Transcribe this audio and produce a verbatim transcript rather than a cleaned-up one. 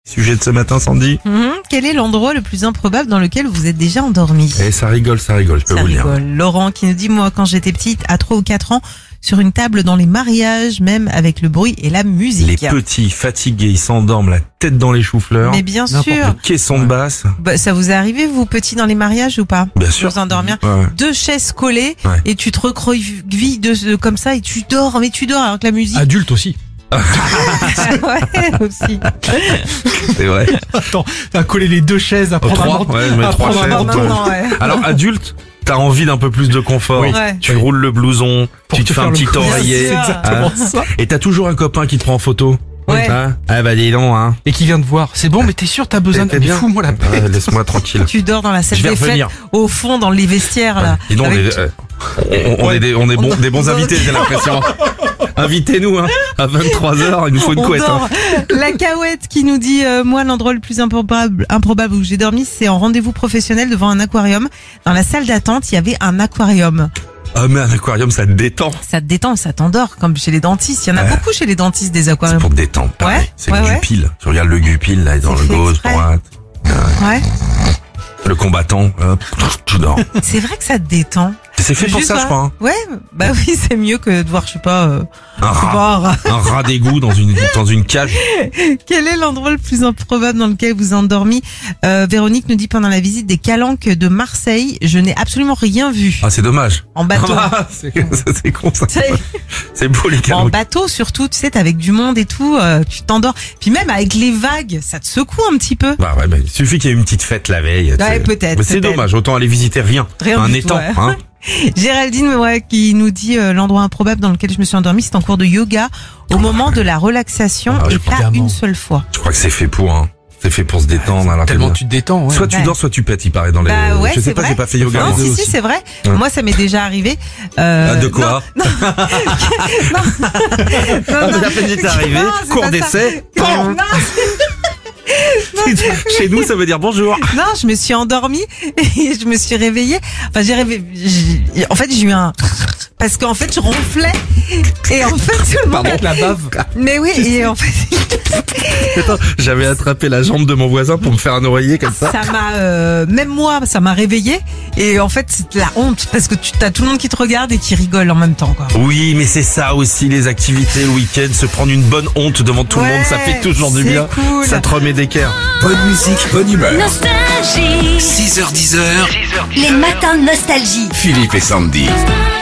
Sujet de ce matin, Sandy. Mmh. Quel est l'endroit le plus improbable dans lequel vous êtes déjà endormi? Eh, ça rigole, ça rigole, je peux Ça vous le dire. rigole. Laurent qui nous dit, moi quand j'étais petite, à trois ou quatre ans, sur une table dans les mariages, même avec le bruit et la musique. Les petits, fatigués, ils s'endorment la tête dans les choux-fleurs. Mais bien sûr. Le caisson de basse. Bah, ça vous est arrivé, vous, petits, dans les mariages ou pas? Bien sûr. Vous endormir. Ouais, ouais. Deux chaises collées, Ouais. et tu te recroquevilles de, de, comme ça et tu dors, mais tu dors alors que la musique. Adulte aussi. Ouais, aussi. C'est vrai. Attends, à coller les deux chaises, à prendre trois, un manteau. ouais, je mets à trois prendre un chaises. Non, manteau. non, ouais. Alors, adulte, t'as envie d'un peu plus de confort. Oui. Ouais. Tu Oui. roules le blouson, Pour tu te te fais faire un le petit coup. oreiller. Bien sûr. Exactement ça. Et t'as toujours un copain qui te prend en photo. Ouais. Hein ah bah dis donc, hein. Et qui vient de voir. C'est bon, mais t'es sûr, t'as besoin de... T'es bien. Fous-moi la paix. Ouais, laisse-moi tranquille. Tu dors dans la salle Je vais des fêtes, revenir. au fond, dans les vestiaires, là. Dis donc, on Avec- est, euh, on, on Ouais. est des, on est bons, des bons On- invités, j'ai l'impression. Invitez-nous, hein. À vingt-trois heures, il nous faut une On couette, hein. dort. La Caouette qui nous dit, euh, moi, l'endroit le plus improbable, improbable où j'ai dormi, c'est en rendez-vous professionnel devant un aquarium. Dans la salle d'attente, il y avait un aquarium. Ah, mais un aquarium, ça te détend. Ça te détend, ça t'endort, comme chez les dentistes. Il y en a Ouais. beaucoup chez les dentistes, des C'est aquariums. pour te détendre, pareil. Ouais, C'est ouais, le ouais. gupil. Tu regardes le gupil, là, dans C'est le fait gauche, exprès. droite. Ouais. Le combattant, hop, tu dors. C'est vrai que ça te détend. C'est fait pour Juste ça, je un- crois, hein. Ouais, bah oui, c'est mieux que de voir, je sais pas, euh, Un je sais rat. pas, un rat. Un rat d'égout dans une, dans une cage. Quel est l'endroit le plus improbable dans lequel vous endormi? euh, Véronique nous dit pendant la visite des Calanques de Marseille, je n'ai absolument rien vu. Ah, c'est dommage. En bateau. Ah, c'est c'est con, ça. Tu sais, C'est beau, les en calanques. bateau surtout, tu sais, t'es avec du monde et tout, euh, tu t'endors. Puis même avec les vagues, ça te secoue un petit peu. Bah ouais, bah, il suffit qu'il y ait une petite fête la veille. tu sais. peut-être, Mais c'est peut-être. dommage, autant aller visiter rien. Rien un du étang, tout, ouais. hein. Géraldine ouais, qui nous dit euh, l'endroit improbable dans lequel je me suis endormie, c'est en cours de yoga au moment de la relaxation Ah, je et pas crois. une seule fois. Je crois que c'est fait pour, hein. C'est fait pour se détendre. alors Tellement que- tu te détends, ouais. Soit tu Ouais. dors, soit tu pètes, il paraît dans les. Bah ouais, je sais c'est pas, vrai. j'ai pas fait yoga. Non, moi. si, aussi. si, c'est vrai. Ouais. Moi, ça m'est déjà arrivé. Euh, Ah, de quoi non, non, Ah, non. la peine d'être arrivé, Non, c'est cours pas ça. d'essai. Non, Chez nous, ça veut dire bonjour. non, je me suis endormie et je me suis réveillée. Enfin, j'ai rêvé. j'ai- En fait, j'ai eu un. Parce qu'en fait, je ronflais. Et en fait, tout le monde. Pardon, la bave. Mais oui, et en fait, Attends, j'avais attrapé la jambe de mon voisin pour me faire un oreiller comme ça. ça m'a. euh, même moi, ça m'a réveillée. Et en fait, c'est de la honte. Parce que tu as tout le monde qui te regarde et qui rigole en même temps, quoi. Oui, mais c'est ça aussi, les activités le week-end, se prendre une bonne honte devant tout le Ouais, monde, ça fait toujours du c'est bien. cool. Ça te remet d'équerre. Bonne musique, bonne humeur. Nostalgie. six heures dix heures, Les matins de nostalgie. Philippe et Sandy. Nostalgie.